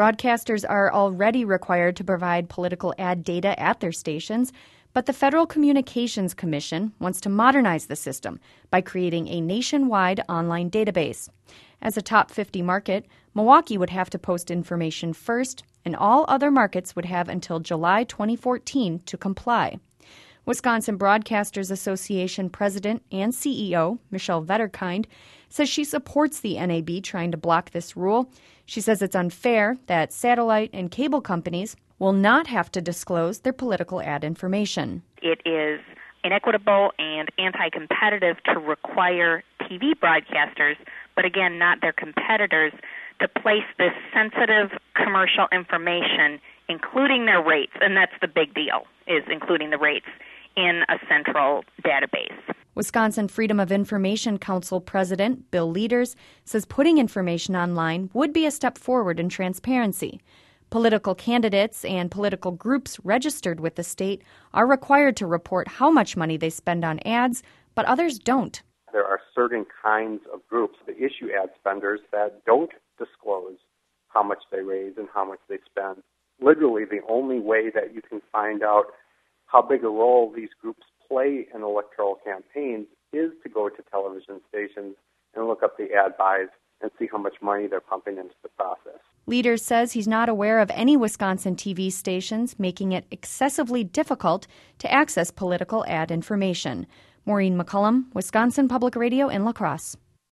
Broadcasters are already required to provide political ad data at their stations, but the Federal Communications Commission wants to modernize the system by creating a nationwide online database. As a top 50 market, Milwaukee would have to post information first, and all other markets would have until July 2014 to comply. Wisconsin Broadcasters Association President and CEO Michelle Vetterkind says she supports the NAB trying to block this rule. She says it's unfair that satellite and cable companies will not have to disclose their political ad information. It is inequitable and anti-competitive to require TV broadcasters, but again, not their competitors, to place this sensitive commercial information, including their rates, and that's the big deal, is including the rates, in a central database. Wisconsin Freedom of Information Council President Bill Leaders says putting information online would be a step forward in transparency. Political candidates and political groups registered with the state are required to report how much money they spend on ads, but others don't. There are certain kinds of groups, the issue ad spenders, that don't disclose how much they raise and how much they spend. Literally, the only way that you can find out how big a role these groups play in electoral campaigns is to go to television stations and look up the ad buys and see how much money they're pumping into the process. Leaders says he's not aware of any Wisconsin TV stations making it excessively difficult to access political ad information. Maureen McCullum, Wisconsin Public Radio in La Crosse.